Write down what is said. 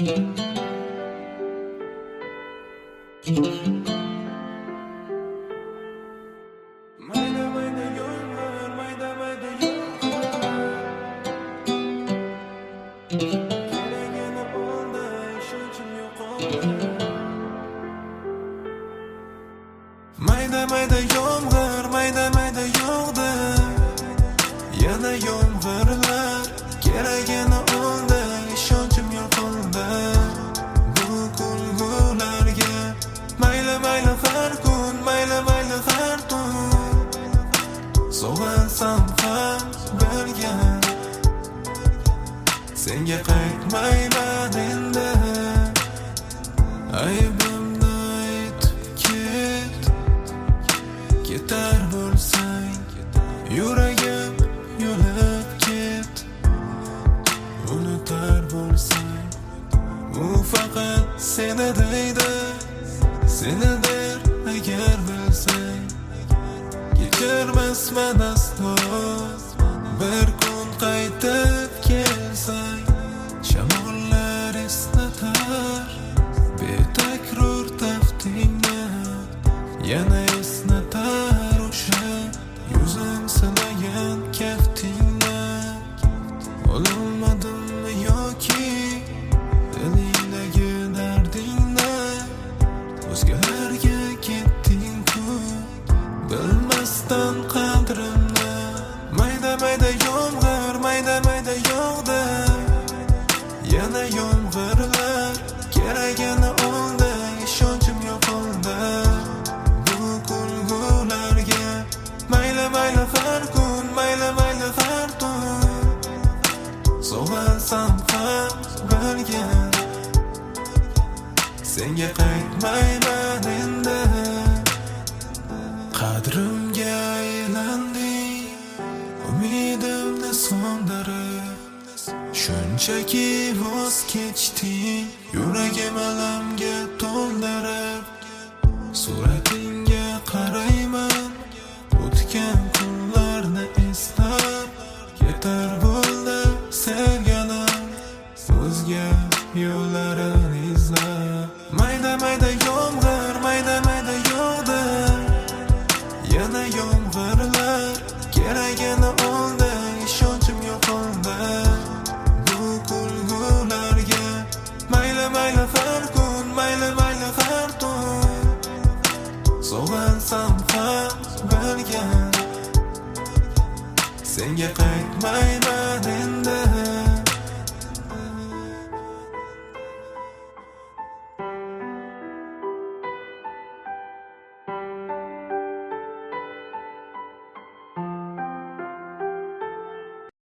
Mayda mayda yo'llar, mayda mayda yo'llar. Kelagini oldi, ishonchim yo'qoldi. Mayda mayda yomg'ir, mayda mayda yog'di. Yana yomg'irlar, keragini oldi, ishonchim yo'qoldi. Bu kulgularga mayli mayli har kun, mayli mayli har tun. Sog'ansam ham birga, senga qaytmayman endi. Aybimni aytib ket, ketar bo'lsang yuragim yo'lib ket. Unutar bo'lsang u faqat seni deydi, seni der agar bilsang. Kechirmasman aslo, bir kun qaytib kelsang. Shamollar eslatar betakror taftingni, yana eslatar o'sha yuzim silagan kaftingni. Ololmadimmi yoki dilingdagi dardingni, o'zgalarga ketding-ku bilmasdan qadrimni. Mayda mayda yomg'ir, mayda mayda yog'di. Yana yomg'irlar, keragini oldi, ishonchim yo'qoldi. Bu kulgularga mayli mayli har kun, mayli mayli har tun. Sog'ansam ham birga, senga qaytmayman endi. Qadrimga aylanding, umidimni so'ndirib. Shunchaki voz kechding, yuragim alamga to'ldirib. Suratingga qarayman, o'tgan kunlarni eslab. Ketar bo'ldi sevganim, o'zga yo'llarini izlab. Mayda mayda yomg'ir, mayda mayda yog'di. Yana yomg'irlar, keragini oldi, ishonchim yo'qoldi. Bu kulgularga mayli mayli har kun, mayli mayli har tun. Sog'ansam ham birga, senga qaytmayman endi.